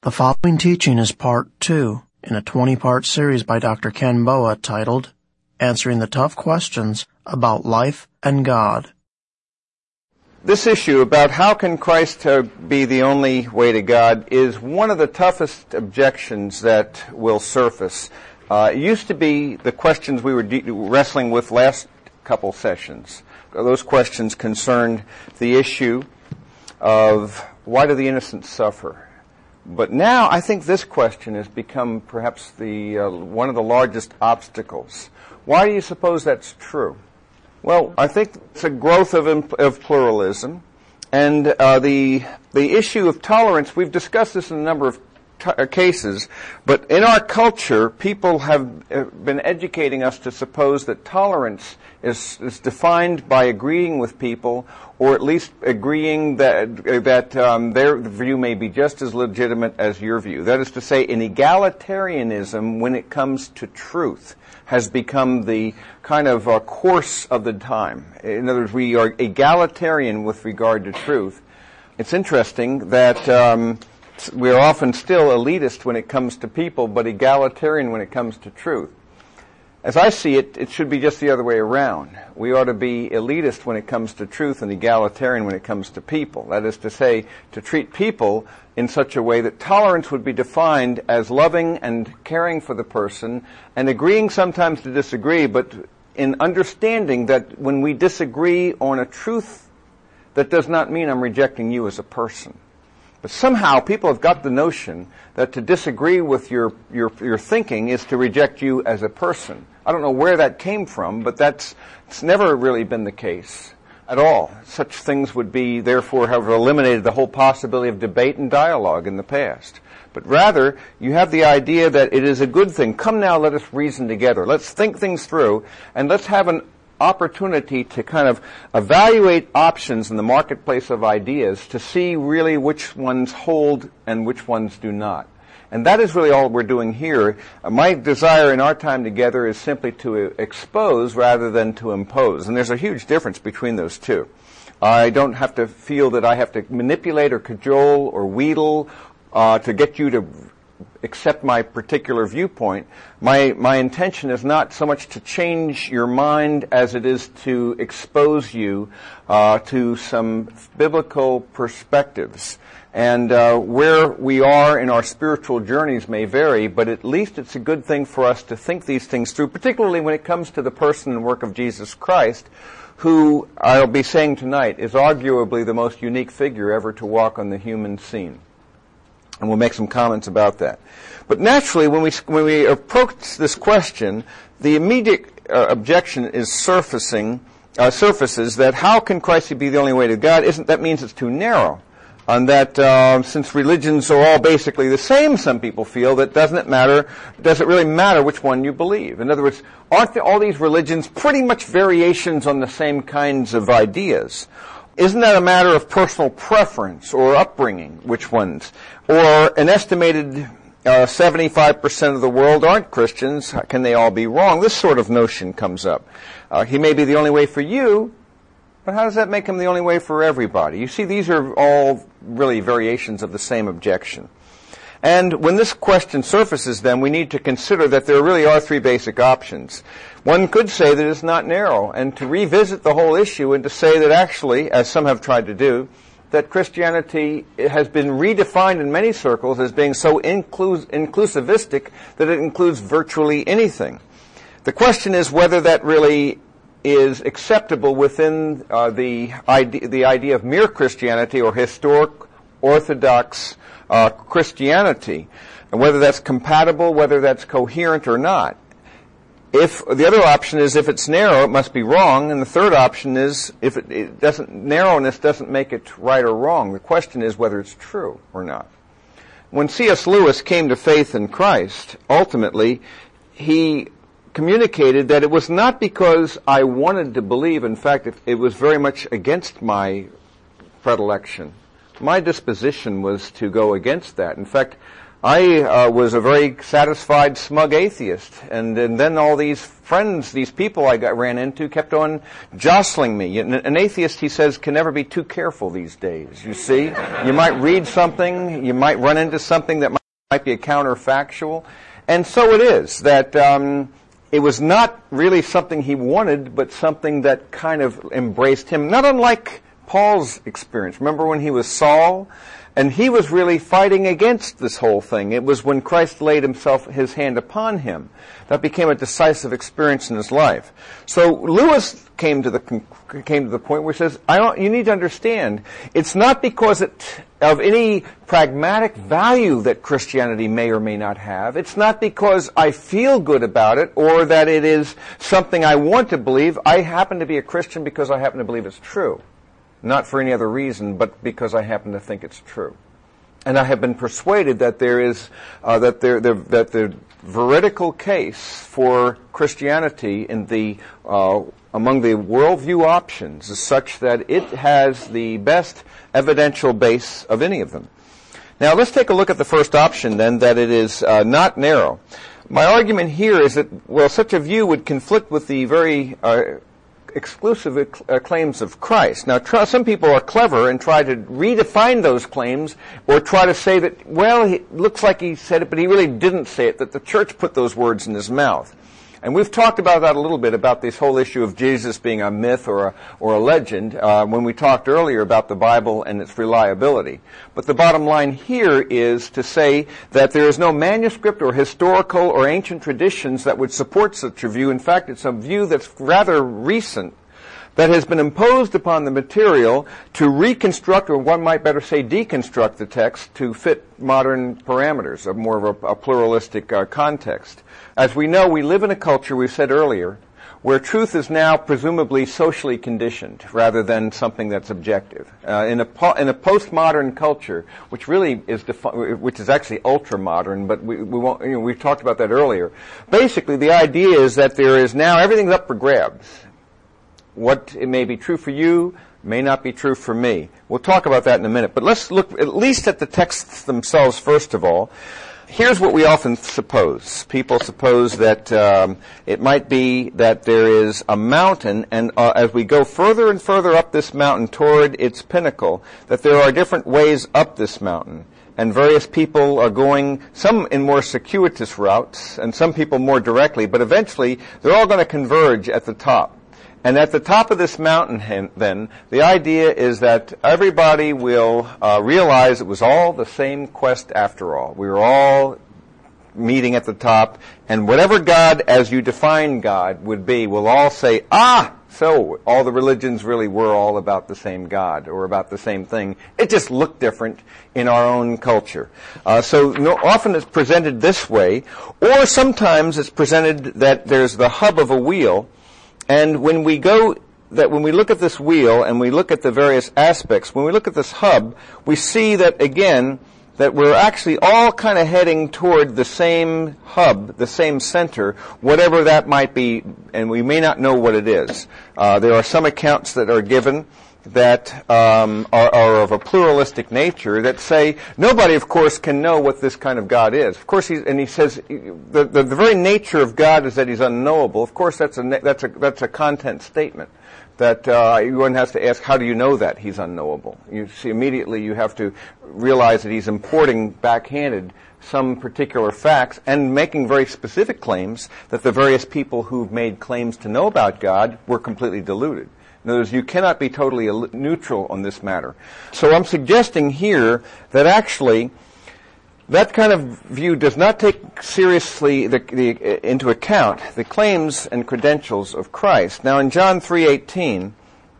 The following teaching is part 2 in a 20-part series by Dr. Ken Boa titled, Answering the Tough Questions About Life and God. This issue about how can Christ be the only way to God is one of the toughest objections that will surface. It used to be the questions we were wrestling with last couple sessions. Those questions concerned the issue of why do the innocent suffer? But now I think this question has become perhaps one of the largest obstacles. Why do you suppose that's true? Well, I think it's a growth of pluralism, and the issue of tolerance. We've discussed this in a number of cases, but in our culture, people have been educating us to suppose that tolerance is defined by agreeing with people, or at least agreeing that their view may be just as legitimate as your view. That is to say, an egalitarianism when it comes to truth has become the kind of course of the time. In other words, we are egalitarian with regard to truth. It's interesting that we are often still elitist when it comes to people, but egalitarian when it comes to truth. As I see it, it should be just the other way around. We ought to be elitist when it comes to truth and egalitarian when it comes to people. That is to say, to treat people in such a way that tolerance would be defined as loving and caring for the person and agreeing sometimes to disagree, but in understanding that when we disagree on a truth, that does not mean I'm rejecting you as a person. But somehow people have got the notion that to disagree with your thinking is to reject you as a person. I don't know where that came from, but it's never really been the case at all. Such things would be, therefore, have eliminated the whole possibility of debate and dialogue in the past. But rather, you have the idea that it is a good thing. Come now, let us reason together. Let's think things through, and let's have an opportunity to kind of evaluate options in the marketplace of ideas to see really which ones hold and which ones do not. And that is really all we're doing here. My desire in our time together is simply to expose rather than to impose. And there's a huge difference between those two. I don't have to feel that I have to manipulate or cajole or wheedle to get you to accept my particular viewpoint. My intention is not so much to change your mind as it is to expose you to some biblical perspectives. And where we are in our spiritual journeys may vary, but at least it's a good thing for us to think these things through, particularly when it comes to the person and work of Jesus Christ, who, I'll be saying tonight, is arguably the most unique figure ever to walk on the human scene. And we'll make some comments about that. But naturally, when we approach this question, the immediate objection is surfaces that how can Christ be the only way to God? That means it's too narrow. And that since religions are all basically the same, some people feel, that does it really matter which one you believe? In other words, aren't all these religions pretty much variations on the same kinds of ideas? Isn't that a matter of personal preference or upbringing, which ones? Or an estimated 75% of the world aren't Christians. Can they all be wrong? This sort of notion comes up. He may be the only way for you, but how does that make him the only way for everybody? You see, these are all really variations of the same objection. And when this question surfaces, then, we need to consider that there really are three basic options. One could say that it's not narrow, and to revisit the whole issue and to say that actually, as some have tried to do, that Christianity has been redefined in many circles as being so inclusivistic that it includes virtually anything. The question is whether that really is acceptable within the idea of mere Christianity or historic Orthodox Christianity, and whether that's compatible, whether that's coherent or not. If the other option is if it's narrow, it must be wrong, and the third option is if narrowness doesn't make it right or wrong. The question is whether it's true or not. When C.S. Lewis came to faith in Christ, ultimately, he communicated that it was not because I wanted to believe. In fact, it was very much against my predilection. My disposition was to go against that. In fact, I was a very satisfied, smug atheist, and then all these friends, these people I ran into, kept on jostling me. An atheist, he says, can never be too careful these days. You see, you might read something, you might run into something that might be a counterfactual, and so it is that it was not really something he wanted, but something that kind of embraced him. Not unlike Paul's experience. Remember when he was Saul? And he was really fighting against this whole thing. It was when Christ laid his hand upon him that became a decisive experience in his life. So Lewis came to the point where he says, you need to understand, it's not because of any pragmatic value that Christianity may or may not have. It's not because I feel good about it or that it is something I want to believe. I happen to be a Christian because I happen to believe it's true. Not for any other reason, but because I happen to think it's true. And I have been persuaded that there is that the veridical case for Christianity in the among the worldview options is such that it has the best evidential base of any of them. Now let's take a look at the first option then, that it is not narrow. My argument here is that, well, such a view would conflict with the very exclusive claims of Christ. Now, some people are clever and try to redefine those claims or try to say that, well, it looks like he said it, but he really didn't say it, that the church put those words in his mouth. And we've talked about that a little bit, about this whole issue of Jesus being a myth or a legend, when we talked earlier about the Bible and its reliability. But the bottom line here is to say that there is no manuscript or historical or ancient traditions that would support such a view. In fact, it's a view that's rather recent, that has been imposed upon the material to reconstruct, or one might better say deconstruct, the text to fit modern parameters, of more of a pluralistic context. As we know, we live in a culture, we've said earlier, where truth is now presumably socially conditioned rather than something that's objective. In a postmodern culture, which really is which is actually ultra-modern, but we won't, we've talked about that earlier. Basically, the idea is that there is now everything's up for grabs. What it may be true for you may not be true for me. We'll talk about that in a minute. But let's look at least at the texts themselves first of all. Here's what we often suppose. People suppose that it might be that there is a mountain, and as we go further and further up this mountain toward its pinnacle, that there are different ways up this mountain. And various people are going, some in more circuitous routes, and some people more directly, but eventually they're all going to converge at the top. And at the top of this mountain, then, the idea is that everybody will realize it was all the same quest after all. We were all meeting at the top, and whatever God, as you define God, would be, we'll all say, so all the religions really were all about the same God, or about the same thing. It just looked different in our own culture. Often it's presented this way, or sometimes it's presented that there's the hub of a wheel. And when we look at this wheel and we look at the various aspects, when we look at this hub, we see that, again, that we're actually all kind of heading toward the same hub, the same center, whatever that might be, and we may not know what it is. There are some accounts that are given that are of a pluralistic nature that say nobody, of course, can know what this kind of God is. Of course, he says the very nature of God is that he's unknowable. Of course, that's a content statement that one has to ask, how do you know that he's unknowable? You see, immediately you have to realize that he's importing backhanded some particular facts and making very specific claims that the various people who've made claims to know about God were completely deluded. In other words, you cannot be totally neutral on this matter. So I'm suggesting here that actually that kind of view does not take seriously into account the claims and credentials of Christ. Now in John 3:18,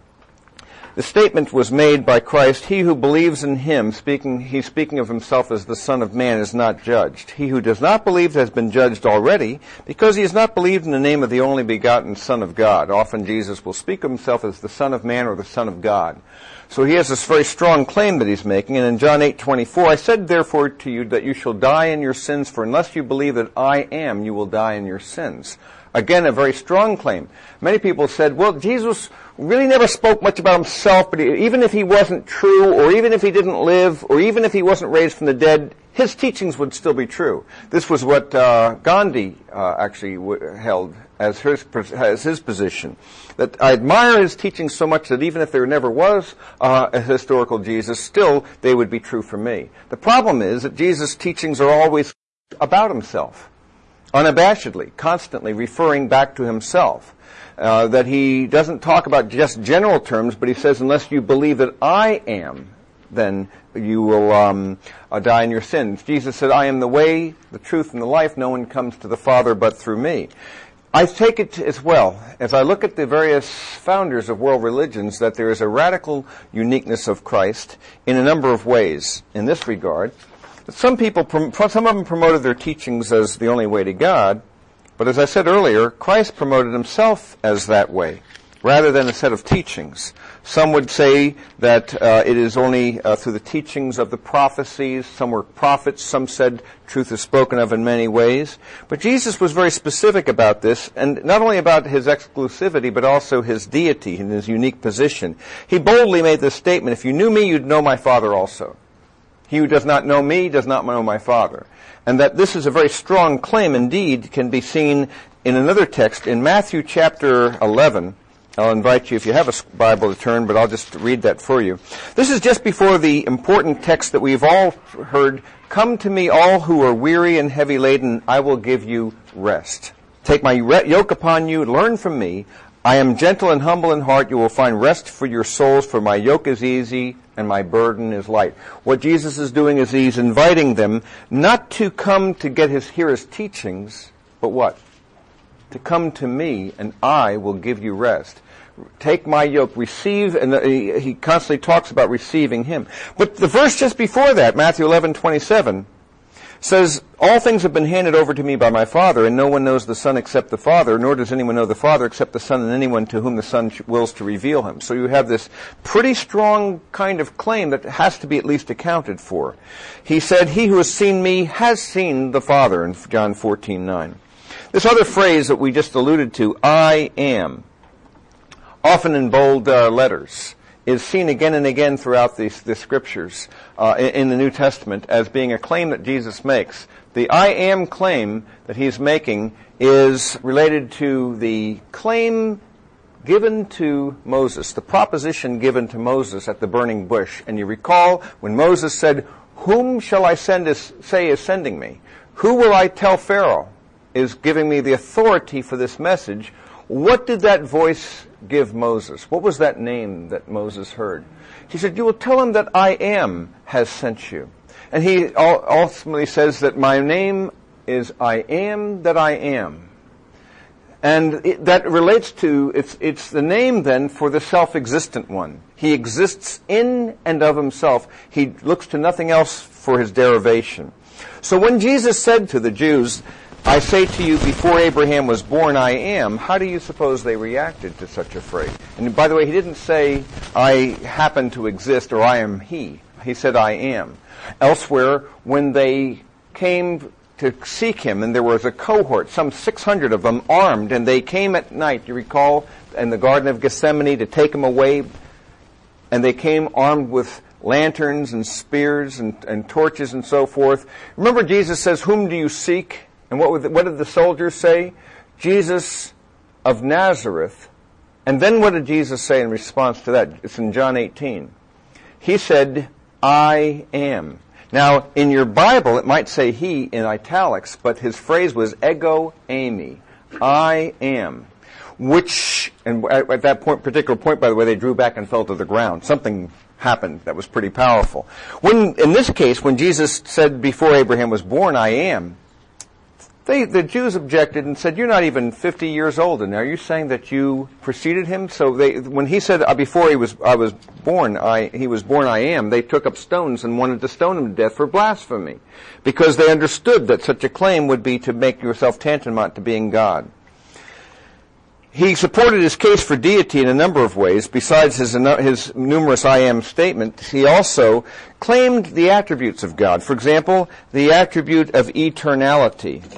the statement was made by Christ, he who believes in him, he's speaking of himself as the Son of Man, is not judged. He who does not believe has been judged already, because he has not believed in the name of the only begotten Son of God. Often Jesus will speak of himself as the Son of Man or the Son of God. So he has this very strong claim that he's making. And in John 8:24, I said therefore to you that you shall die in your sins, for unless you believe that I am, you will die in your sins. Again, a very strong claim. Many people said, well, Jesus really never spoke much about himself, but even if he wasn't true, or even if he didn't live, or even if he wasn't raised from the dead, his teachings would still be true. This was what Gandhi actually held as his position. That I admire his teachings so much that even if there never was a historical Jesus, still they would be true for me. The problem is that Jesus' teachings are always about himself, unabashedly, constantly referring back to himself. That he doesn't talk about just general terms, but he says, unless you believe that I am, then you will die in your sins. Jesus said, I am the way, the truth, and the life. No one comes to the Father but through me. I take it as well, as I look at the various founders of world religions, that there is a radical uniqueness of Christ in a number of ways in this regard. Some of them promoted their teachings as the only way to God, but as I said earlier, Christ promoted himself as that way, rather than a set of teachings. Some would say that it is only through the teachings of the prophecies. Some were prophets. Some said truth is spoken of in many ways. But Jesus was very specific about this, and not only about his exclusivity, but also his deity and his unique position. He boldly made this statement, if you knew me, you'd know my Father also. He who does not know me does not know my Father. And that this is a very strong claim indeed can be seen in another text in Matthew chapter 11. I'll invite you, if you have a Bible, to turn, but I'll just read that for you. This is just before the important text that we've all heard, come to me all who are weary and heavy laden, I will give you rest. Take my yoke upon you, learn from me. I am gentle and humble in heart. You will find rest for your souls, for my yoke is easy and my burden is light. What Jesus is doing is he's inviting them not to come to hear his teachings, but what? To come to me, and I will give you rest. Take my yoke, receive, and he constantly talks about receiving him. But the verse just before that, Matthew 11:27, says, all things have been handed over to me by my Father, and no one knows the Son except the Father, nor does anyone know the Father except the Son and anyone to whom the Son wills to reveal him. So you have this pretty strong kind of claim that has to be at least accounted for. He said, he who has seen me has seen the Father, in John 14:9. This other phrase that we just alluded to, I am, often in bold letters, is seen again and again throughout the Scriptures in the New Testament as being a claim that Jesus makes. The I am claim that he's making is related to the claim given to Moses, the proposition given to Moses at the burning bush. And you recall when Moses said, whom shall I say is sending me? Who will I tell Pharaoh is giving me the authority for this message? What did that voice give Moses? What was that name that Moses heard? He said, you will tell him that I am has sent you. And he ultimately says that my name is I am that I am. And that relates to, it's the name then for the self-existent one. He exists in and of himself. He looks to nothing else for his derivation. So when Jesus said to the Jews, I say to you, before Abraham was born, I am, how do you suppose they reacted to such a phrase? And by the way, he didn't say, I happen to exist, or I am he. He said, I am. Elsewhere, when they came to seek him, and there was a cohort, some 600 of them, armed, and they came at night, you recall, in the Garden of Gethsemane to take him away, and they came armed with lanterns and spears and torches and so forth. Remember, Jesus says, whom do you seek? And what did the soldiers say? Jesus of Nazareth. And then what did Jesus say in response to that? It's in John 18. He said, I am. Now, in your Bible, it might say he in italics, but his phrase was ego eimi. I am. Which, and at that particular point, by the way, they drew back and fell to the ground. Something happened that was pretty powerful. In this case, when Jesus said, before Abraham was born, I am, the Jews objected and said, you're not even 50 years old, and are you saying that you preceded him? So when he said, before he was born, I am, they took up stones and wanted to stone him to death for blasphemy, because they understood that such a claim would be to make yourself tantamount to being God. He supported his case for deity in a number of ways. Besides his numerous I am statements, he also claimed the attributes of God. For example, the attribute of eternality.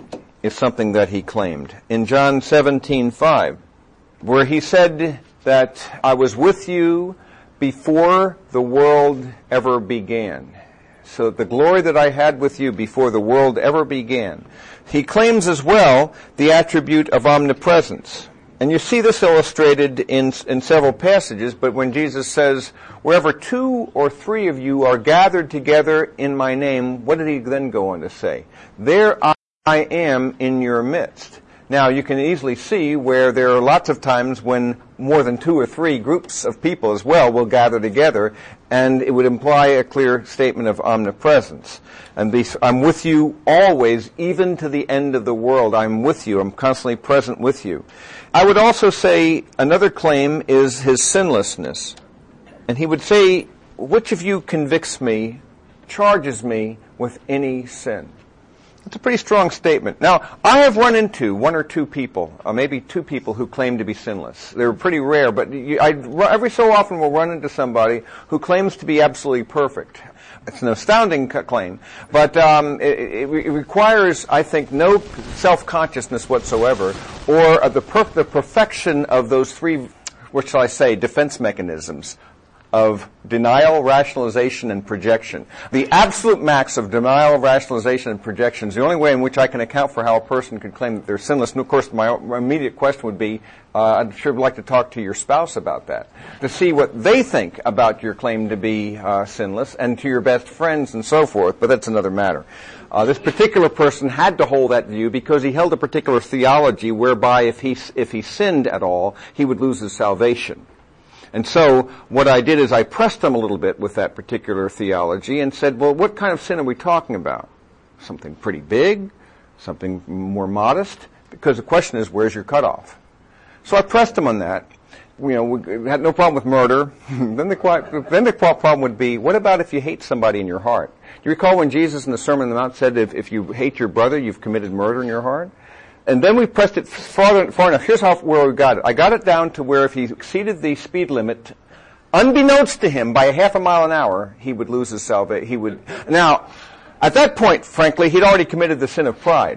is something that he claimed. In John 17:5, where he said that I was with you before the world ever began. So the glory that I had with you before the world ever began. He claims as well the attribute of omnipresence. And you see this illustrated in several passages, but when Jesus says, wherever 2 or 3 of you are gathered together in my name, what did he then go on to say? There I am in your midst. Now, you can easily see where there are lots of times when more than 2 or 3 groups of people as well will gather together, and it would imply a clear statement of omnipresence. And I'm with you always, even to the end of the world. I'm with you. I'm constantly present with you. I would also say another claim is his sinlessness. And he would say, which of you convicts me, charges me with any sin? It's a pretty strong statement. Now, I have run into 1 or 2 people, maybe 2 people who claim to be sinless. They're pretty rare, but every so often we'll run into somebody who claims to be absolutely perfect. It's an astounding claim, but it requires, I think, no self-consciousness whatsoever, or the perfection of those 3, what shall I say, defense mechanisms of denial, rationalization, and projection. The absolute max of denial, rationalization, and projection is the only way in which I can account for how a person could claim that they're sinless. And of course, my immediate question would be, I'd sure like to talk to your spouse about that, to see what they think about your claim to be sinless, and to your best friends and so forth, but that's another matter. This particular person had to hold that view because he held a particular theology whereby if he sinned at all, he would lose his salvation. And so what I did is I pressed him a little bit with that particular theology and said, well, what kind of sin are we talking about? Something pretty big? Something more modest? Because the question is, where's your cutoff? So I pressed him on that. We had no problem with murder. Then the problem would be, what about if you hate somebody in your heart? Do you recall when Jesus in the Sermon on the Mount said, if you hate your brother, you've committed murder in your heart? And then we pressed it far enough. Here's where we got it. I got it down to where if he exceeded the speed limit, unbeknownst to him, by a half a mile an hour, he would lose his salvation. Now, at that point, frankly, he'd already committed the sin of pride.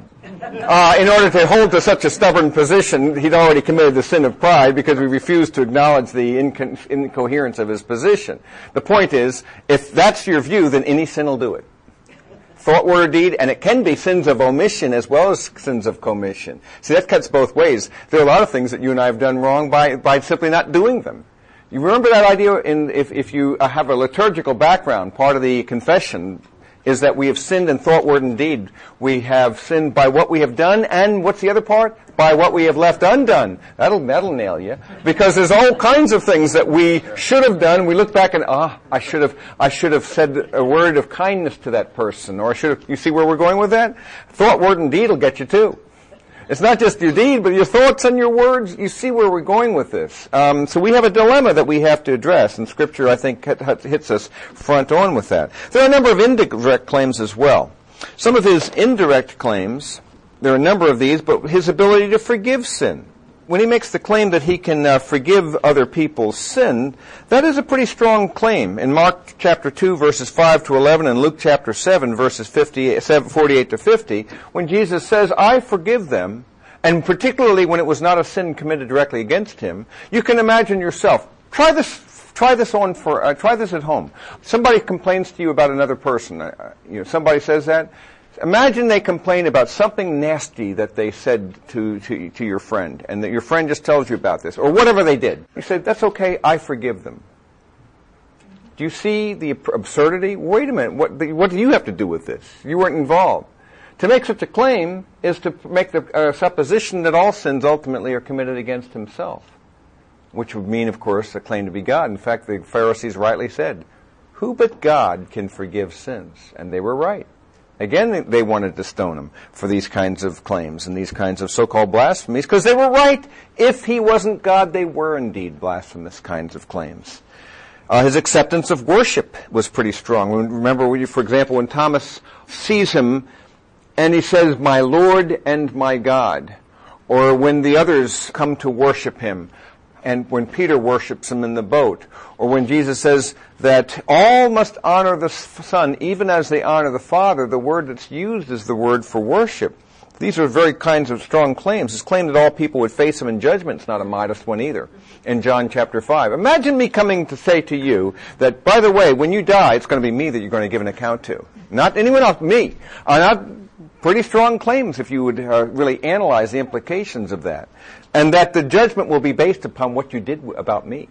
In order to hold to such a stubborn position, he'd already committed the sin of pride because we refused to acknowledge the incoherence of his position. The point is, if that's your view, then any sin will do it. Thought, word, or deed, and it can be sins of omission as well as sins of commission. See, that cuts both ways. There are a lot of things that you and I have done wrong by simply not doing them. You remember that idea if you have a liturgical background, part of the confession is that we have sinned in thought, word, and deed. We have sinned by what we have done, and what's the other part? By what we have left undone. That'll nail you. Because there's all kinds of things that we should have done. We look back and, I should have said a word of kindness to that person. Or you see where we're going with that? Thought, word, and deed will get you too. It's not just your deed, but your thoughts and your words. You see where we're going with this. So we have a dilemma that we have to address, and Scripture, I think, hits us front on with that. There are a number of indirect claims as well. Some of his indirect claims, there are a number of these, but his ability to forgive sin. When he makes the claim that he can forgive other people's sin, that is a pretty strong claim. In Mark chapter 2, verses 5 to 11, and Luke chapter 7, verses 48 to 50, when Jesus says, I forgive them, and particularly when it was not a sin committed directly against him, you can imagine yourself. Try this at home. Somebody complains to you about another person. Somebody says that. Imagine they complain about something nasty that they said to your friend, and that your friend just tells you about this, or whatever they did. You say, that's okay, I forgive them. Do you see the absurdity? Wait a minute, what do you have to do with this? You weren't involved. To make such a claim is to make the supposition that all sins ultimately are committed against himself, which would mean, of course, a claim to be God. In fact, the Pharisees rightly said, who but God can forgive sins? And they were right. Again, they wanted to stone him for these kinds of claims and these kinds of so-called blasphemies, because they were right. If he wasn't God, they were indeed blasphemous kinds of claims. His acceptance of worship was pretty strong. Remember, for example, when Thomas sees him and he says, my Lord and my God, or when the others come to worship him, and when Peter worships him in the boat, or when Jesus says that all must honor the Son even as they honor the Father, the word that's used is the word for worship. These are very kinds of strong claims. This claim that all people would face him in judgment is not a modest one either. In John chapter 5. Imagine me coming to say to you that, by the way, when you die, it's going to be me that you're going to give an account to. Not anyone else, me. Not pretty strong claims if you would really analyze the implications of that. And that the judgment will be based upon what you did about me.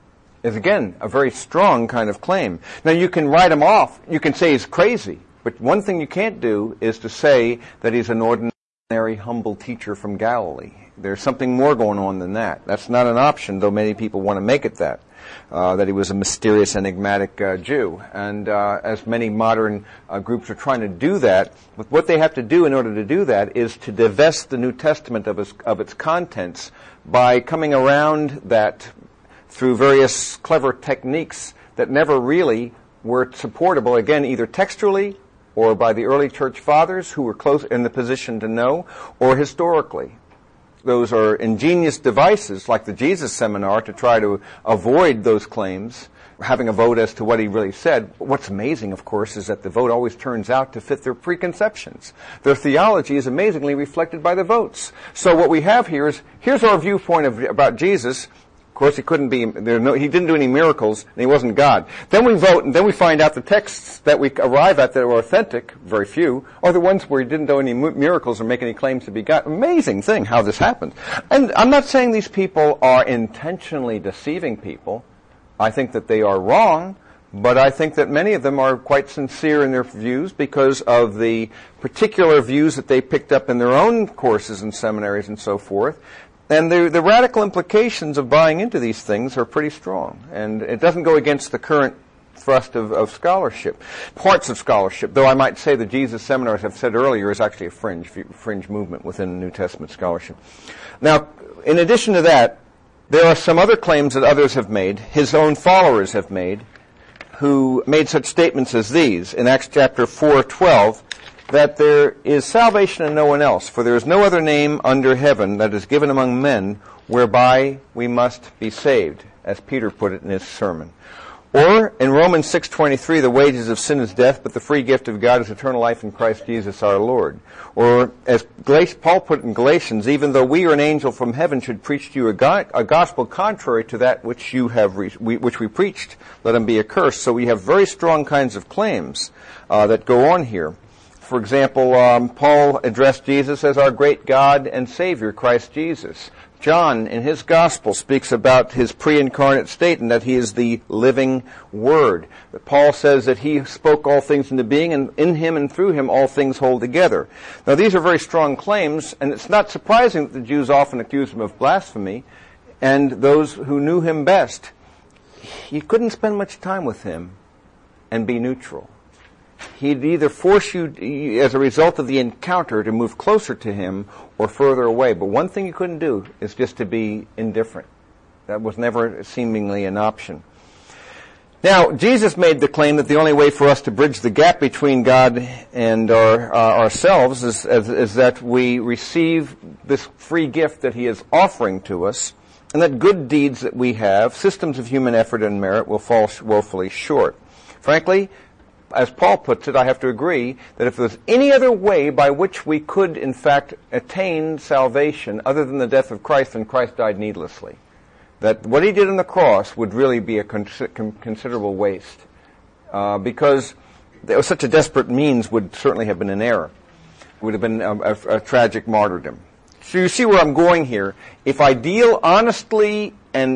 Is again, a very strong kind of claim. Now you can write him off. You can say he's crazy. But one thing you can't do is to say that he's an ordinary, humble teacher from Galilee. There's something more going on than that. That's not an option, though many people want to make it that. That he was a mysterious, enigmatic Jew. And as many modern groups are trying to do that, what they have to do in order to do that is to divest the New Testament of its contents by coming around that through various clever techniques that never really were supportable, again, either textually or by the early church fathers who were close in the position to know, or historically. Those are ingenious devices like the Jesus Seminar to try to avoid those claims, having a vote as to what he really said. What's amazing, of course, is that the vote always turns out to fit their preconceptions. Their theology is amazingly reflected by the votes. So what we have here is, here's our viewpoint about Jesus. Of course, he couldn't be, he didn't do any miracles, and he wasn't God. Then we vote, and then we find out the texts that we arrive at that are authentic, very few, are the ones where he didn't do any miracles or make any claims to be God. Amazing thing how this happened. And I'm not saying these people are intentionally deceiving people. I think that they are wrong, but I think that many of them are quite sincere in their views because of the particular views that they picked up in their own courses and seminaries and so forth. And the radical implications of buying into these things are pretty strong. And it doesn't go against the current thrust of scholarship. Parts of scholarship, though I might say the Jesus Seminar, as I've said earlier, is actually a fringe movement within New Testament scholarship. Now, in addition to that, there are some other claims that others have made, his own followers have made, who made such statements as these. In Acts chapter 4:12, that there is salvation in no one else, for there is no other name under heaven that is given among men whereby we must be saved, as Peter put it in his sermon. Or in Romans 6:23, the wages of sin is death, but the free gift of God is eternal life in Christ Jesus our Lord. Or as Paul put it in Galatians, even though we or an angel from heaven should preach to you a gospel contrary to that which which we preached, let him be accursed. So we have very strong kinds of claims that go on here. For example, Paul addressed Jesus as our great God and Savior, Christ Jesus. John, in his Gospel, speaks about his pre-incarnate state and that he is the living Word. Paul says that he spoke all things into being, and in him and through him all things hold together. Now, these are very strong claims, and it's not surprising that the Jews often accuse him of blasphemy, and those who knew him best. You couldn't spend much time with him and be neutral. He'd either force you, as a result of the encounter, to move closer to him or further away. But one thing you couldn't do is just to be indifferent. That was never seemingly an option. Now, Jesus made the claim that the only way for us to bridge the gap between God and ourselves is that we receive this free gift that he is offering to us, and that good deeds that we have, systems of human effort and merit, will fall woefully short. Frankly, as Paul puts it, I have to agree that if there was any other way by which we could, in fact, attain salvation other than the death of Christ, then Christ died needlessly. That what he did on the cross would really be a considerable waste. Because such a desperate means would certainly have been an error. It would have been a tragic martyrdom. So you see where I'm going here. If I deal honestly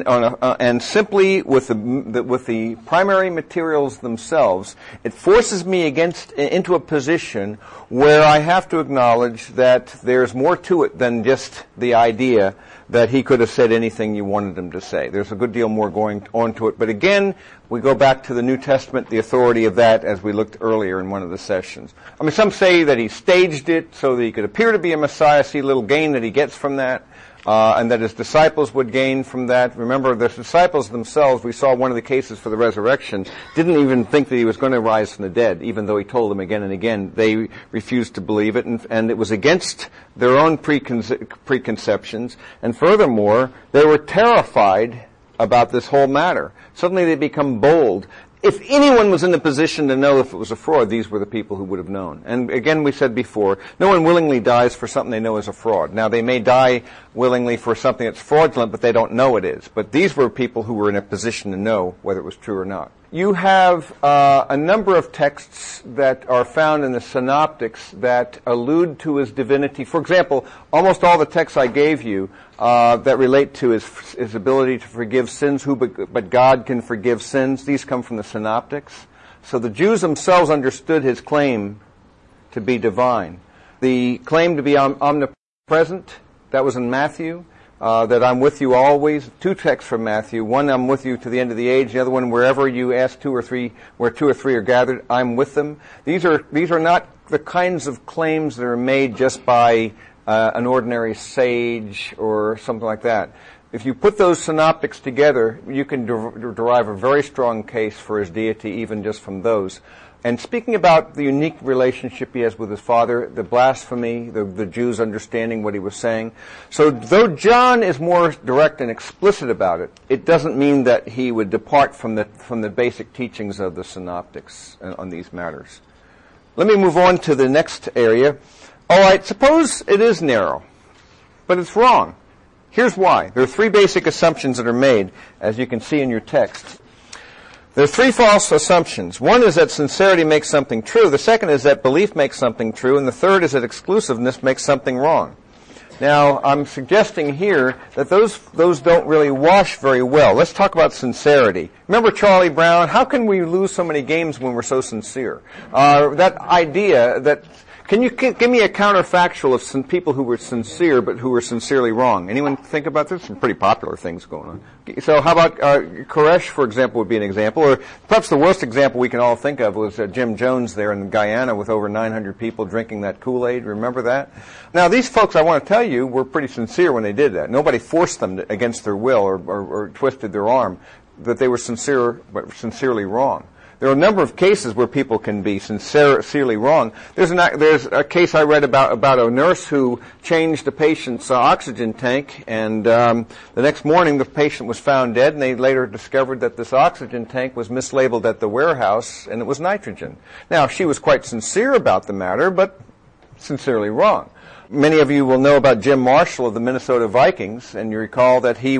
and simply with the primary materials themselves, it forces me into a position where I have to acknowledge that there's more to it than just the idea that he could have said anything you wanted him to say. There's a good deal more going on to it. But again, we go back to the New Testament, the authority of that, as we looked earlier in one of the sessions. I mean, some say that he staged it so that he could appear to be a Messiah, see little gain that he gets from that. And that his disciples would gain from that. Remember, the disciples themselves, we saw one of the cases for the resurrection, didn't even think that he was going to rise from the dead, even though he told them again and again. They refused to believe it, and it was against their own preconceptions. And furthermore, they were terrified about this whole matter. Suddenly they become bold. If anyone was in a position to know if it was a fraud, these were the people who would have known. And again, we said before, no one willingly dies for something they know is a fraud. Now, they may die willingly for something that's fraudulent, but they don't know it is. But these were people who were in a position to know whether it was true or not. You have a number of texts that are found in the Synoptics that allude to his divinity. For example, almost all the texts I gave you that relate to his ability to forgive sins, but God can forgive sins, these come from the Synoptics. So the Jews themselves understood his claim to be divine. The claim to be omnipresent, that was in Matthew. That I'm with you always. Two texts from Matthew. One, I'm with you to the end of the age. The other one, wherever you ask where 2 or 3 are gathered, I'm with them. These are not the kinds of claims that are made just by an ordinary sage or something like that. If you put those synoptics together, you can derive a very strong case for his deity even just from those. And speaking about the unique relationship he has with his Father, the blasphemy, the Jews understanding what he was saying. So though John is more direct and explicit about it, it doesn't mean that he would depart from the basic teachings of the synoptics on these matters. Let me move on to the next area. All right, suppose it is narrow, but it's wrong. Here's why. There are 3 basic assumptions that are made, as you can see in your text. There are 3 false assumptions. One is that sincerity makes something true. The second is that belief makes something true. And the third is that exclusiveness makes something wrong. Now, I'm suggesting here that those don't really wash very well. Let's talk about sincerity. Remember Charlie Brown? How can we lose so many games when we're so sincere? That idea that... Can you give me a counterfactual of some people who were sincere but who were sincerely wrong? Anyone think about this? Some pretty popular things going on. So how about Koresh, for example, would be an example. Or perhaps the worst example we can all think of was Jim Jones there in Guyana with over 900 people drinking that Kool-Aid. Remember that? Now, these folks, I want to tell you, were pretty sincere when they did that. Nobody forced them against their will or twisted their arm, that they were sincere but sincerely wrong. There are a number of cases where people can be sincerely wrong. There's a case I read about a nurse who changed a patient's oxygen tank, and the next morning the patient was found dead, and they later discovered that this oxygen tank was mislabeled at the warehouse, and it was nitrogen. Now, she was quite sincere about the matter, but sincerely wrong. Many of you will know about Jim Marshall of the Minnesota Vikings, and you recall that he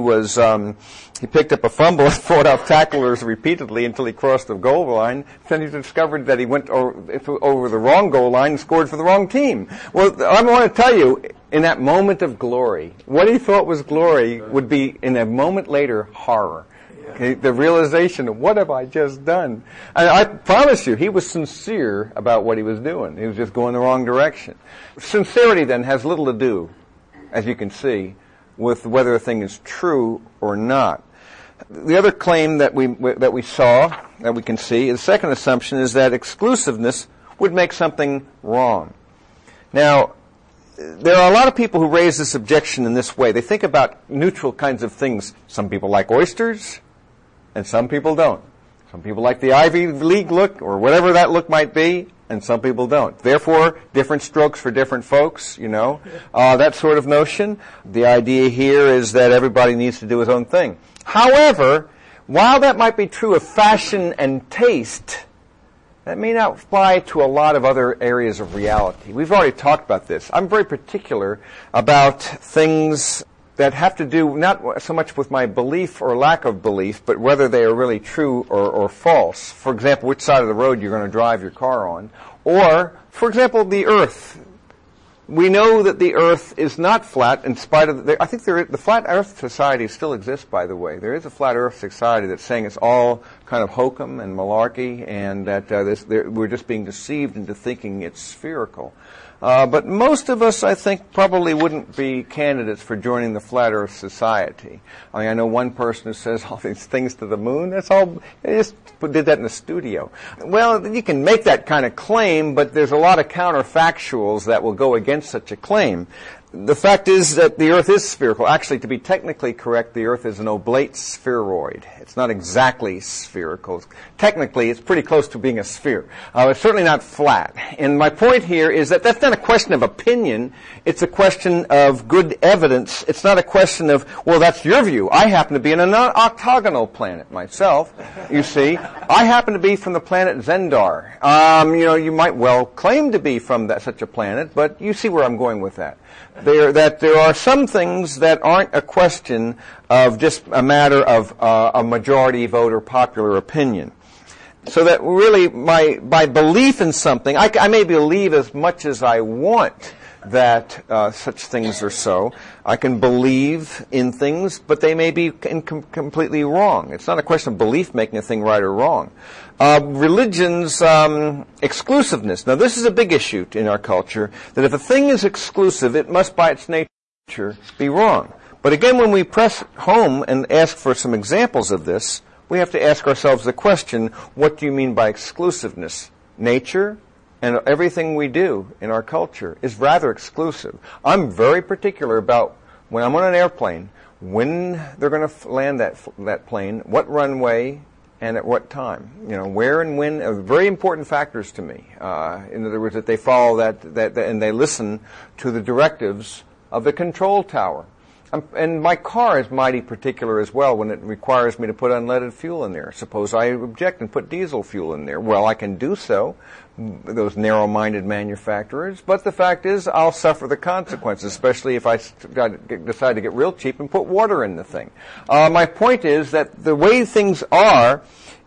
picked up a fumble and fought off tacklers repeatedly until he crossed the goal line. Then he discovered that he went over the wrong goal line and scored for the wrong team. Well, I want to tell you, in that moment of glory, what he thought was glory would be, in a moment later, horror. Okay, the realization of what have I just done? And I promise you, he was sincere about what he was doing. He was just going the wrong direction. Sincerity, then, has little to do, as you can see, with whether a thing is true or not. The other claim that we can see, the second assumption is that exclusiveness would make something wrong. Now, there are a lot of people who raise this objection in this way. They think about neutral kinds of things. Some people like oysters, and some people don't. Some people like the Ivy League look, or whatever that look might be, and some people don't. Therefore, different strokes for different folks, that sort of notion. The idea here is that everybody needs to do his own thing. However, while that might be true of fashion and taste, that may not apply to a lot of other areas of reality. We've already talked about this. I'm very particular about things that have to do not so much with my belief or lack of belief, but whether they are really true or false. For example, which side of the road you're going to drive your car on. Or, for example, the Earth. We know that the Earth is not flat in spite of... I think the Flat Earth Society still exists, by the way. There is a Flat Earth Society that's saying it's all kind of hokum and malarkey, and that we're just being deceived into thinking it's spherical. But most of us, I think, probably wouldn't be candidates for joining the Flat Earth Society. I know one person who says all these things to the moon. That's all. They just did that in the studio. Well, you can make that kind of claim, but there's a lot of counterfactuals that will go against such a claim. The fact is that the Earth is spherical. Actually, to be technically correct, the Earth is an oblate spheroid. It's not exactly spherical. Technically, it's pretty close to being a sphere. It's certainly not flat. And my point here is that that's not a question of opinion. It's a question of good evidence. It's not a question of, well, that's your view. I happen to be in an octagonal planet myself, you see. I happen to be from the planet Zendar. You might well claim to be from such a planet, but you see where I'm going with that. There are some things that aren't a question of just a matter of a majority vote or popular opinion. So that really my belief in something, I may believe as much as I want that such things are so. I can believe in things, but they may be completely wrong. It's not a question of belief making a thing right or wrong. Religion's exclusiveness. Now, this is a big issue in our culture, that if a thing is exclusive, it must by its nature be wrong. But again, when we press home and ask for some examples of this, we have to ask ourselves the question, what do you mean by exclusiveness? Nature and everything we do in our culture is rather exclusive. I'm very particular about when I'm on an airplane, when they're going to land that plane, what runway, and at what time. Where and when are very important factors to me. In other words, that they follow that and they listen to the directives of the control tower. And my car is mighty particular as well when it requires me to put unleaded fuel in there. Suppose I object and put diesel fuel in there. Well, I can do so, those narrow-minded manufacturers, but the fact is I'll suffer the consequences, especially if I decide to get real cheap and put water in the thing. My point is that the way things are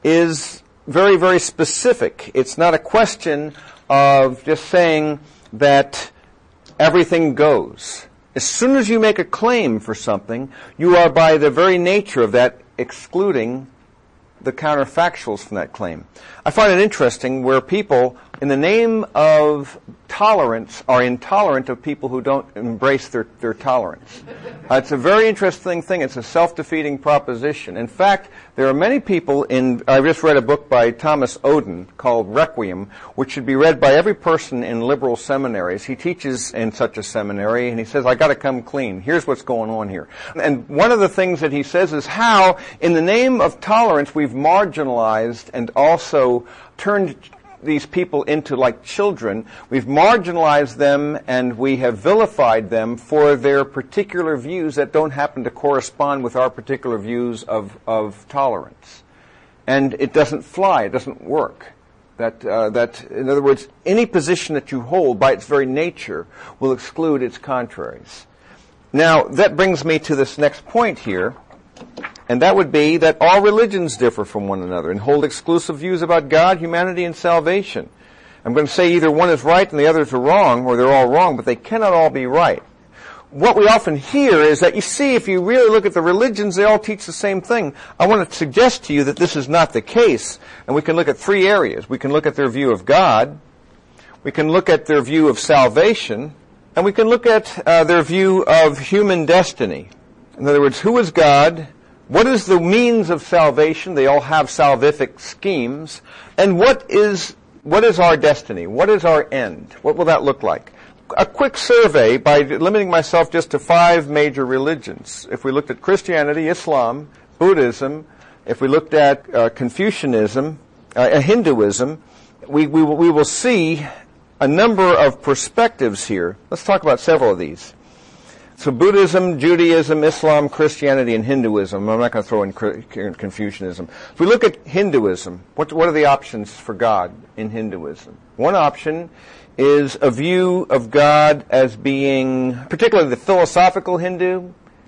is very, very specific. It's not a question of just saying that everything goes. As soon as you make a claim for something, you are by the very nature of that excluding the counterfactuals from that claim. I find it interesting where people, in the name of tolerance, are intolerant of people who don't embrace their tolerance. It's a very interesting thing. It's a self-defeating proposition. In fact, there are many people I just read a book by Thomas Oden called Requiem, which should be read by every person in liberal seminaries. He teaches in such a seminary, and he says, I got to come clean. Here's what's going on here. And one of the things that he says is how, in the name of tolerance, we've marginalized and also turned these people into like children. We've marginalized them and we have vilified them for their particular views that don't happen to correspond with our particular views of tolerance. And it doesn't fly, it doesn't work. That in other words, any position that you hold by its very nature will exclude its contraries. Now, that brings me to this next point here. And that would be that all religions differ from one another and hold exclusive views about God, humanity, and salvation. I'm going to say either one is right and the others are wrong, or they're all wrong, but they cannot all be right. What we often hear is that, you see, if you really look at the religions, they all teach the same thing. I want to suggest to you that this is not the case, and we can look at three areas. We can look at their view of God, we can look at their view of salvation, and we can look at their view of human destiny. In other words, who is God? What is the means of salvation? They all have salvific schemes. And what is our destiny? What is our end? What will that look like? A quick survey by limiting myself just to 5 major religions. If we looked at Christianity, Islam, Buddhism, if we looked at Confucianism, Hinduism, we will see a number of perspectives here. Let's talk about several of these. So Buddhism, Judaism, Islam, Christianity, and Hinduism. I'm not going to throw in Confucianism. If we look at Hinduism, what are the options for God in Hinduism? One option is a view of God as being, particularly the philosophical Hindu,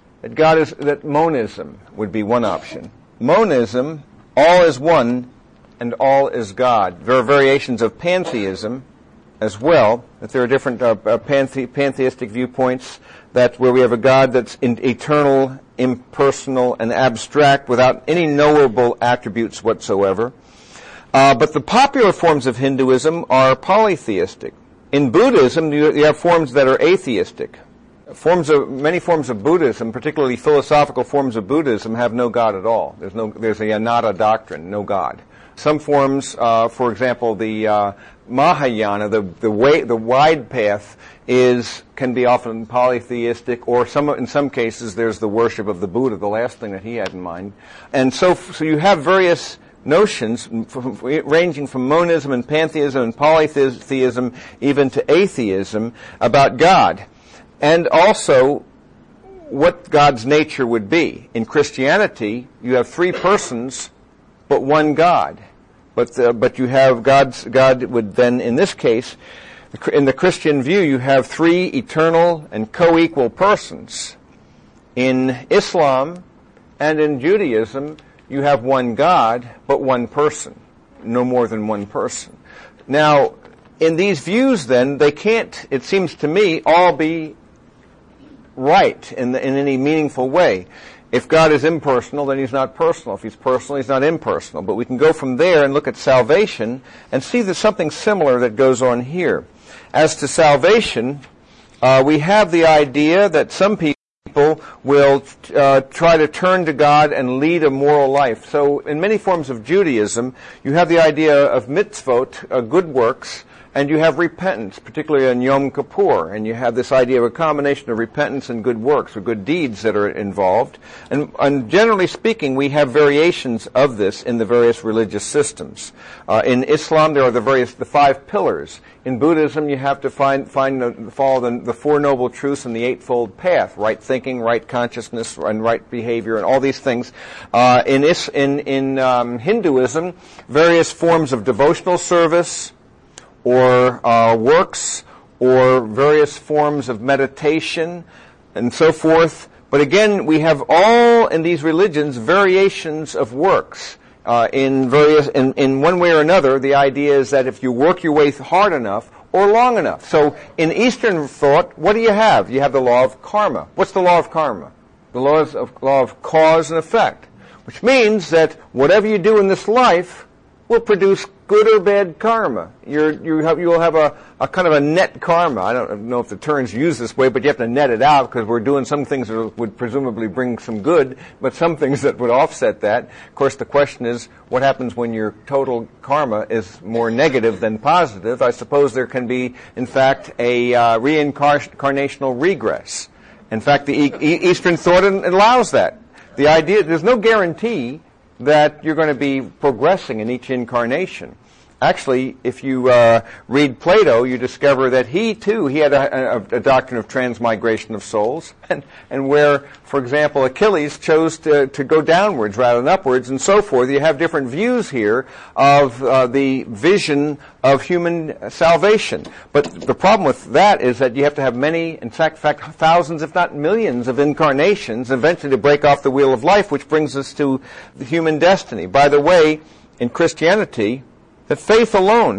that monism would be one option. Monism, all is one and all is God. There are variations of pantheism as well, that there are different pantheistic viewpoints where we have a God that's eternal, impersonal, and abstract without any knowable attributes whatsoever. But the popular forms of Hinduism are polytheistic. In Buddhism, you have forms that are atheistic. Many forms of Buddhism, particularly philosophical forms of Buddhism, have no God at all. There's a anatta doctrine, no God. Some forms, for example, the Mahayana, the wide path, can be often polytheistic, or in some cases there's the worship of the Buddha, the last thing that he had in mind. And so you have various notions ranging from monism and pantheism and polytheism even to atheism about God, and also what God's nature would be. In Christianity, you have three persons but one God. But you have God would then, in this case, in the Christian view, you have three eternal and co-equal persons. In Islam and in Judaism, you have one God, but one person. No more than one person. Now, in these views then, they can't, it seems to me, all be right in any meaningful way. If God is impersonal, then he's not personal. If he's personal, he's not impersonal. But we can go from there and look at salvation and see there's something similar that goes on here. As to salvation, we have the idea that some people will try to turn to God and lead a moral life. So in many forms of Judaism, you have the idea of mitzvot, good works, and you have repentance, particularly on Yom Kippur, and you have this idea of a combination of repentance and good works, or good deeds that are involved. And generally speaking, we have variations of this in the various religious systems. In Islam, there are the five pillars. In Buddhism, you have to follow the Four Noble Truths and the Eightfold Path: right thinking, right consciousness, and right behavior, and all these things. In Hinduism, various forms of devotional service, or works, or various forms of meditation, and so forth. But again, we have all in these religions variations of works. In one way or another, the idea is that if you work your way hard enough or long enough. So in Eastern thought, what do you have? You have the law of karma. What's the law of karma? The law of cause and effect, which means that whatever you do in this life will produce good or bad karma. You will have a kind of a net karma. I don't know if the term's used this way, but you have to net it out, because we're doing some things that would presumably bring some good, but some things that would offset that. Of course, the question is, what happens when your total karma is more negative than positive? I suppose there can be, in fact, a reincarnational regress. In fact, the Eastern thought allows that. The idea, there's no guarantee that you're going to be progressing in each incarnation. Actually, if you read Plato, you discover that he had a doctrine of transmigration of souls, and where, for example, Achilles chose to go downwards rather than upwards, and so forth. You have different views here of the vision of human salvation. But the problem with that is that you have to have many, in fact, thousands, if not millions, of incarnations eventually to break off the wheel of life, which brings us to the human destiny. By the way, in Christianity, that faith alone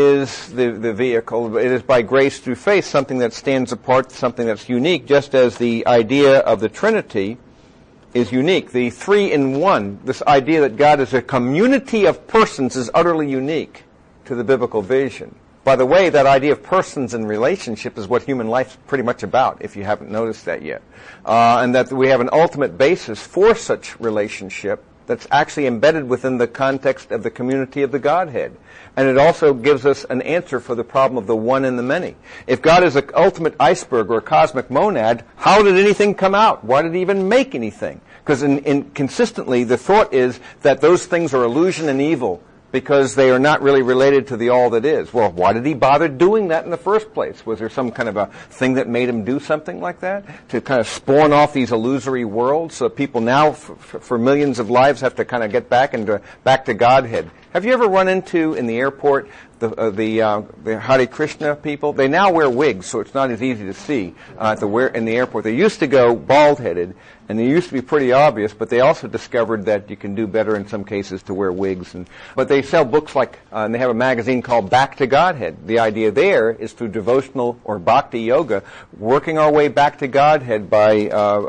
is the vehicle. It is by grace through faith, something that stands apart, something that's unique, just as the idea of the Trinity is unique. The three in one, this idea that God is a community of persons, is utterly unique to the biblical vision. By the way, that idea of persons and relationship is what human life's pretty much about, if you haven't noticed that yet. And that we have an ultimate basis for such relationship that's actually embedded within the context of the community of the Godhead. And it also gives us an answer for the problem of the one and the many. If God is an ultimate iceberg or a cosmic monad, how did anything come out? Why did he even make anything? Because consistently, the thought is that those things are illusion and evil, because they are not really related to the all that is. Well, why did he bother doing that in the first place? Was there some kind of a thing that made him do something like that? To kind of spawn off these illusory worlds, so people now, for millions of lives, have to kind of get back to Godhead. Have you ever run into, in the airport, the Hare Krishna people? They now wear wigs, so it's not as easy to see in the airport. They used to go bald-headed, and they used to be pretty obvious, but they also discovered that you can do better in some cases to wear wigs. But they sell books and they have a magazine called Back to Godhead. The idea there is through devotional or bhakti yoga, working our way back to Godhead by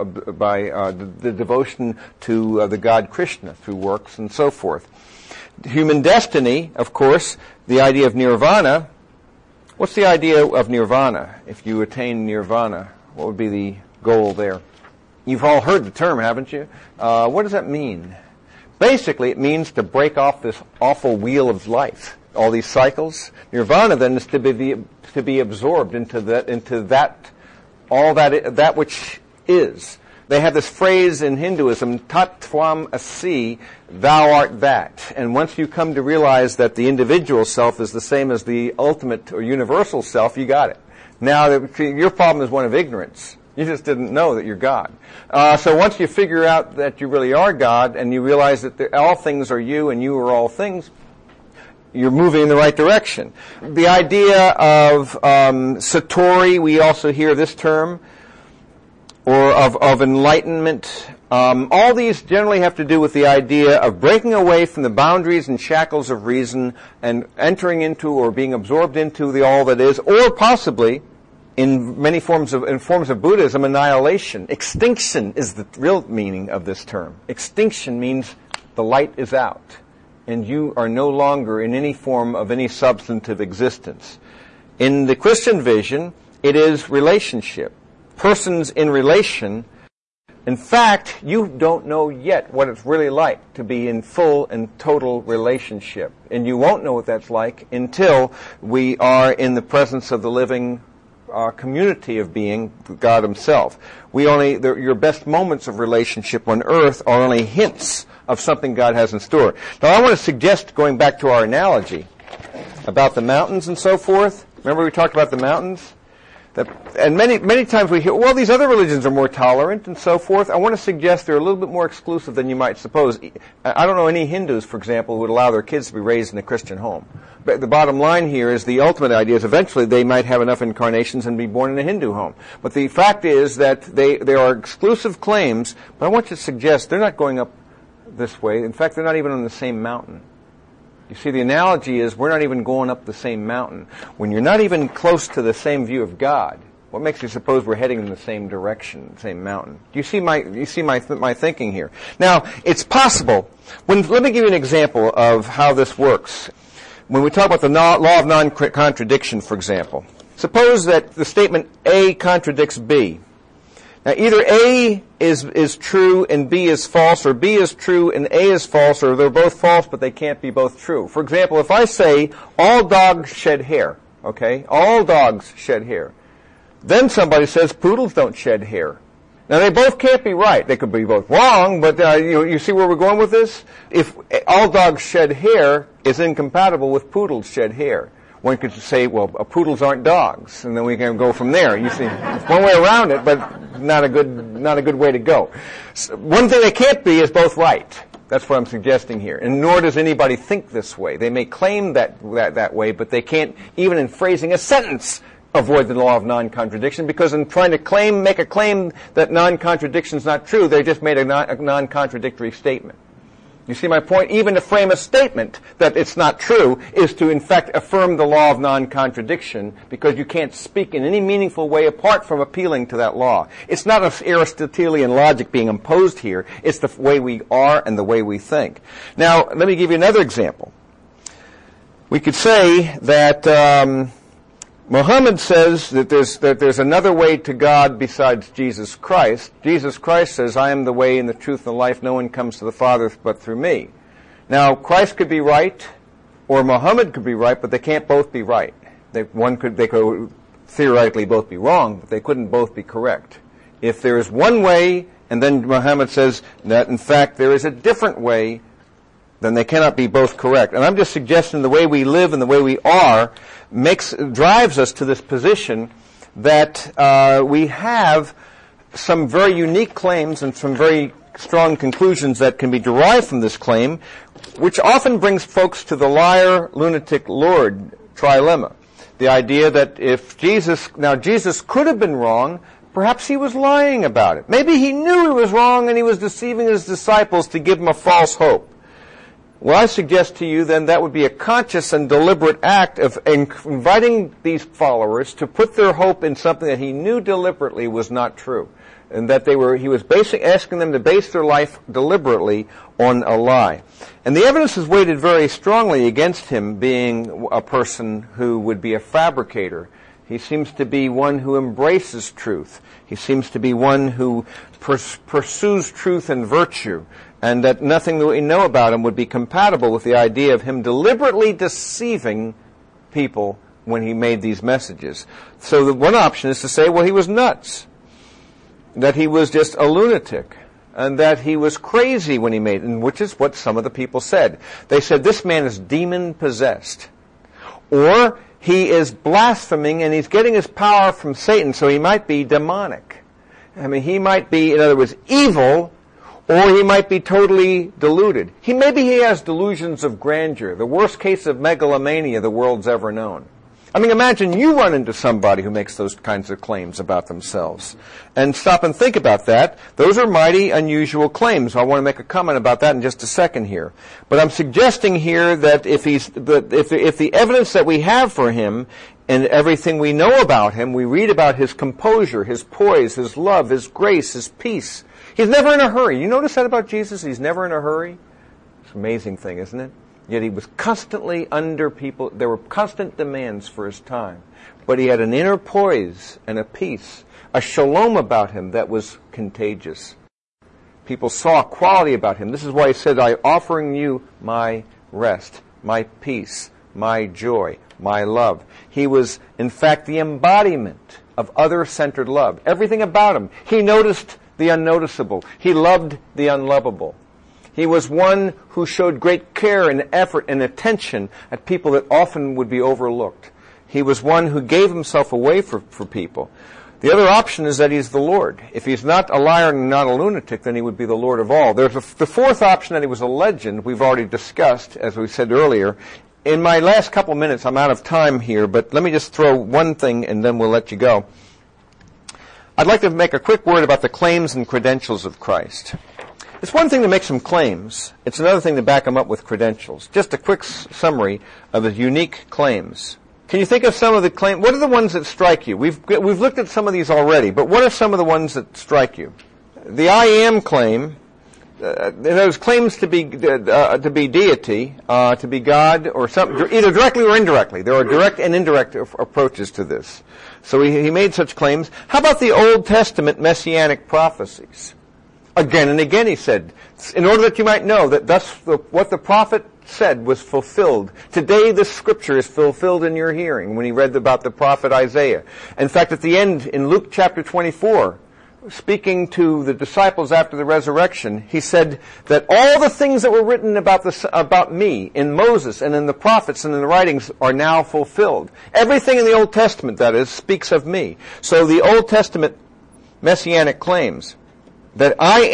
the devotion to the God Krishna through works and so forth. Human destiny, of course, the idea of nirvana. What's the idea of nirvana? If you attain nirvana, what would be the goal there? You've all heard the term, haven't you? What does that mean? Basically, it means to break off this awful wheel of life. all these cycles. Nirvana then is to be absorbed into that all that which is. They have this phrase in Hinduism, Tat Tvam Asi, thou art that. And once you come to realize that the individual self is the same as the ultimate or universal self, you got it. Now, your problem is one of ignorance. You just didn't know that you're God. So once you figure out that you really are God, and you realize that all things are you and you are all things, you're moving in the right direction. The idea of satori, we also hear this term, or of enlightenment. All these generally have to do with the idea of breaking away from the boundaries and shackles of reason and entering into or being absorbed into the all that is, or possibly, in many forms of Buddhism, annihilation. Extinction is the real meaning of this term. Extinction means the light is out, and you are no longer in any form of any substantive existence. In the Christian vision, it is relationship. Persons in relation. In fact, you don't know yet what it's really like to be in full and total relationship. And you won't know what that's like until we are in the presence of the living community of being, God Himself. Your best moments of relationship on earth are only hints of something God has in store. Now I want to suggest, going back to our analogy about the mountains and so forth. Remember we talked about the mountains? And many times we hear, well, these other religions are more tolerant and so forth. I want to suggest they're a little bit more exclusive than you might suppose. I don't know any Hindus, for example, who would allow their kids to be raised in a Christian home. But the bottom line here is the ultimate idea is eventually they might have enough incarnations and be born in a Hindu home. But the fact is that there are exclusive claims, but I want you to suggest they're not going up this way. In fact, they're not even on the same mountain. You see, the analogy is we're not even going up the same mountain. When you're not even close to the same view of God, what makes you suppose we're heading in the same direction, the same mountain? Do you see my thinking here? Now, it's possible. Let me give you an example of how this works. When we talk about the law of non-contradiction, for example, suppose that the statement A contradicts B. Now, either A is true and B is false, or B is true and A is false, or they're both false, but they can't be both true. For example, if I say, all dogs shed hair, okay? All dogs shed hair. Then somebody says, poodles don't shed hair. Now, they both can't be right. They could be both wrong, but you see where we're going with this? If all dogs shed hair is incompatible with poodles shed hair. One could say, well, poodles aren't dogs, and then we can go from there. You see, it's one way around it, but not a good way to go. So one thing they can't be is both right. That's what I'm suggesting here. And nor does anybody think this way. They may claim that way, but they can't, even in phrasing a sentence, avoid the law of non-contradiction, because in trying to make a claim that non-contradiction is not true, they just made a non-contradictory statement. You see my point? Even to frame a statement that it's not true is to, in fact, affirm the law of non-contradiction, because you can't speak in any meaningful way apart from appealing to that law. It's not an Aristotelian logic being imposed here. It's the way we are and the way we think. Now, let me give you another example. We could say that Muhammad says that there's another way to God besides Jesus Christ. Jesus Christ says, I am the way and the truth and the life. No one comes to the Father but through me. Now, Christ could be right, or Muhammad could be right, but they can't both be right. They could theoretically both be wrong, but they couldn't both be correct. If there is one way, and then Muhammad says that, in fact, there is a different way, then they cannot be both correct. And I'm just suggesting the way we live and the way we are drives us to this position that we have some very unique claims and some very strong conclusions that can be derived from this claim, which often brings folks to the liar, lunatic, Lord trilemma. The idea that if Jesus could have been wrong, perhaps he was lying about it. Maybe he knew he was wrong and he was deceiving his disciples to give them a false hope. Well, I suggest to you then that would be a conscious and deliberate act of inviting these followers to put their hope in something that he knew deliberately was not true, and that he was asking them to base their life deliberately on a lie. And the evidence is weighted very strongly against him being a person who would be a fabricator. He seems to be one who embraces truth. He seems to be one who pursues truth and virtue. and that nothing that we know about him would be compatible with the idea of him deliberately deceiving people when he made these messages. So the one option is to say, well, he was nuts, that he was just a lunatic, and that he was crazy when he made it, and which is what some of the people said. They said, this man is demon-possessed, or he is blaspheming and he's getting his power from Satan, so he might be demonic. I mean, he might be, in other words, evil, or he might be totally deluded. Maybe he has delusions of grandeur, the worst case of megalomania the world's ever known. I mean, imagine you run into somebody who makes those kinds of claims about themselves. And stop and think about that. Those are mighty unusual claims. I want to make a comment about that in just a second here. But I'm suggesting here that if the evidence that we have for him and everything we know about him, we read about his composure, his poise, his love, his grace, his peace. He's never in a hurry. You notice that about Jesus? He's never in a hurry? It's an amazing thing, isn't it? Yet he was constantly under people. There were constant demands for his time. But he had an inner poise and a peace, a shalom about him that was contagious. People saw a quality about him. This is why he said, I'm offering you my rest, my peace, my joy, my love. He was, in fact, the embodiment of other-centered love. Everything about him. He noticed the unnoticeable. He loved the unlovable. He was one who showed great care and effort and attention at people that often would be overlooked. He was one who gave himself away for people. The other option is that he's the Lord. If he's not a liar and not a lunatic, then he would be the Lord of all. There's the fourth option, that he was a legend, we've already discussed, as we said earlier. In my last couple minutes, I'm out of time here, but let me just throw one thing and then we'll let you go. I'd like to make a quick word about the claims and credentials of Christ. It's one thing to make some claims. It's another thing to back them up with credentials. Just a quick summary of his unique claims. Can you think of some of the claims? What are the ones that strike you? We've looked at some of these already, but what are some of the ones that strike you? The I am claim, those claims to be deity, to be God, or something, either directly or indirectly. There are direct and indirect approaches to this. So he made such claims. How about the Old Testament messianic prophecies? Again and again he said, in order that you might know that thus what the prophet said was fulfilled. Today this scripture is fulfilled in your hearing, when he read about the prophet Isaiah. In fact, at the end, in Luke chapter 24, speaking to the disciples after the resurrection, he said that all the things that were written about me in Moses and in the prophets and in the writings are now fulfilled. Everything in the Old Testament, that is, speaks of me. So the Old Testament messianic claims that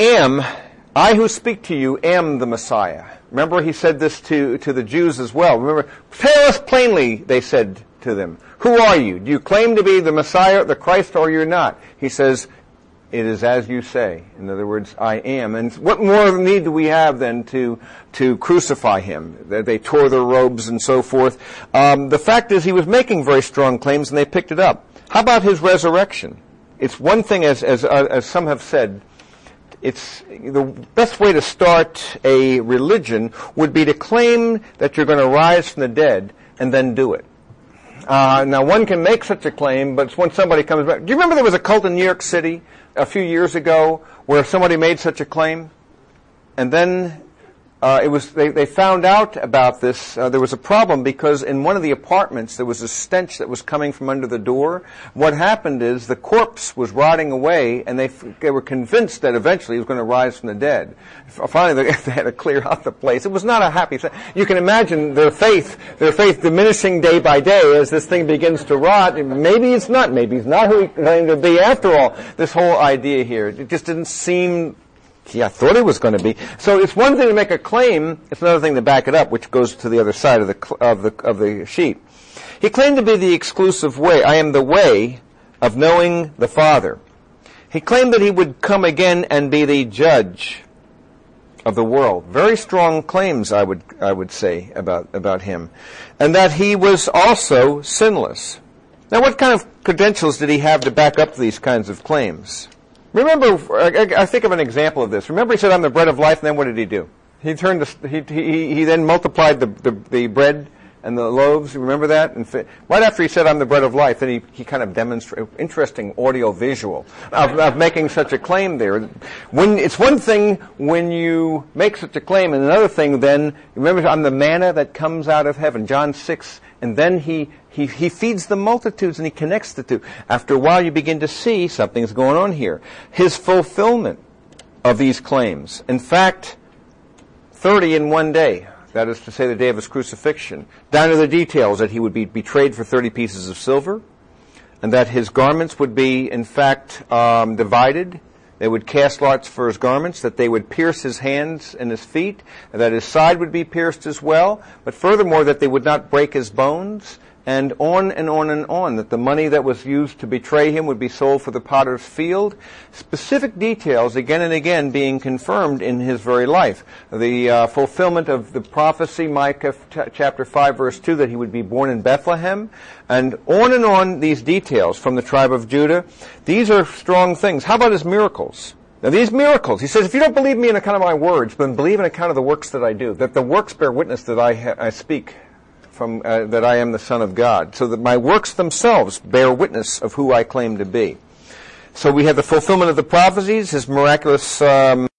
I who speak to you am the Messiah. Remember, he said this to the Jews as well. Remember, tell us plainly, they said to them. Who are you? Do you claim to be the Messiah, the Christ, or you're not? He says, it is as you say. In other words, I am. And what more need do we have then to crucify him? They tore their robes and so forth. The fact is, he was making very strong claims, and they picked it up. How about his resurrection? It's one thing, as some have said, it's the best way to start a religion would be to claim that you're going to rise from the dead and then do it. Now, one can make such a claim, but it's when somebody comes back. Do you remember there was a cult in New York City a few years ago where somebody made such a claim? And then they found out about this. There was a problem because in one of the apartments there was a stench that was coming from under the door. What happened is the corpse was rotting away, and they were convinced that eventually he was going to rise from the dead. Finally, they had to clear out the place. It was not a happy thing. You can imagine their faith diminishing day by day as this thing begins to rot. Maybe it's not. Maybe he's not who he's going to be after all. This whole idea here, it just didn't seem. I thought it was going to be. So it's one thing to make a claim; it's another thing to back it up, which goes to the other side of the sheet. He claimed to be the exclusive way. I am the way of knowing the Father. He claimed that he would come again and be the judge of the world. Very strong claims, I would say about him, and that he was also sinless. Now, what kind of credentials did he have to back up these kinds of claims? Remember, I think of an example of this. Remember, he said, "I'm the bread of life," and then what did he do? He then multiplied the bread and the loaves. You remember that? And right after he said, I'm the bread of life, then he kind of demonstrated interesting audio visual of making such a claim there. It's one thing when you make such a claim, and another thing then, remember, I'm the manna that comes out of heaven, John 6, and then he feeds the multitudes and he connects the two. After a while you begin to see something's going on here. His fulfillment of these claims. In fact, 30 in one day. That is to say, the day of his crucifixion. Down to the details that he would be betrayed for 30 pieces of silver, and that his garments would be, in fact, divided. They would cast lots for his garments, that they would pierce his hands and his feet, and that his side would be pierced as well, but furthermore, that they would not break his bones, and on and on and on, that the money that was used to betray him would be sold for the potter's field. Specific details, again and again, being confirmed in his very life. The fulfillment of the prophecy, Micah chapter 5, verse 2, that he would be born in Bethlehem, and on these details from the tribe of Judah. These are strong things. How about his miracles? Now these miracles, he says, if you don't believe me in account of my words, then believe in account of the works that I do, that the works bear witness that I speak. That I am the Son of God, so that my works themselves bear witness of who I claim to be. So we have the fulfillment of the prophecies, his miraculous